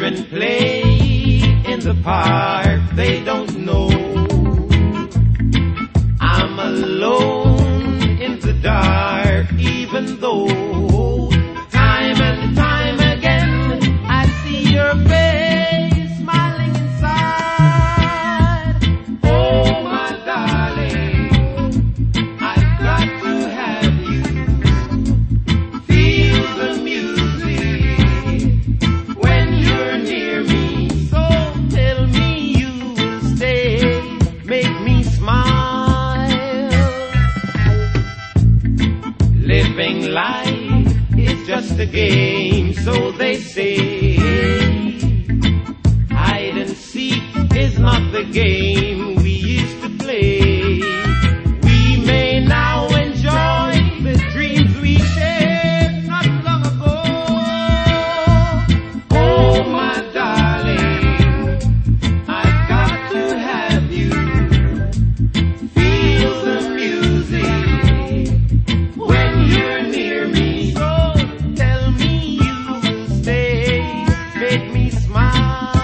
Children play in the park, they don't know I'm alone in the dark, even though time and time again I see your face smiling inside. Oh my darling, I've got to have you. Feel the music when you're near me. So tell me you will stay, make me smile. Living life is just a game, so they say. Hide and seek is not the game we used to play. We may now enjoy the dreams we shared not long ago. Oh my darling, I've got to have you. Feel the music when you're near me. So tell me you will stay, make me smile.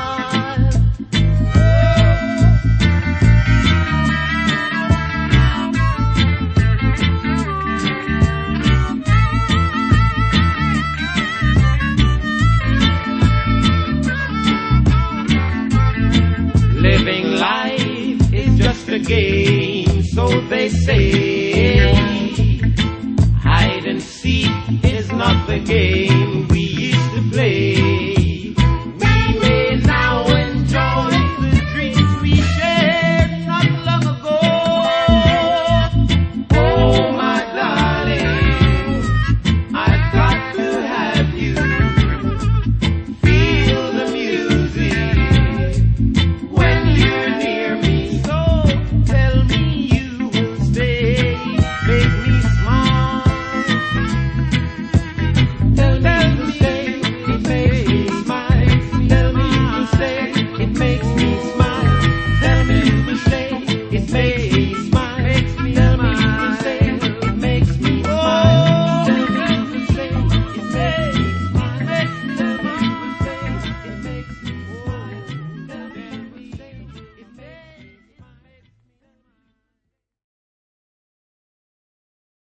Living life is just a game, so they say. Hide and seek is not the game